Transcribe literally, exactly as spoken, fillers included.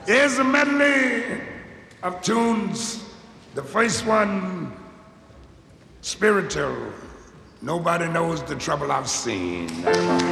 Here's a medley of tunes. The first one, spiritual. Nobody knows the trouble I've seen.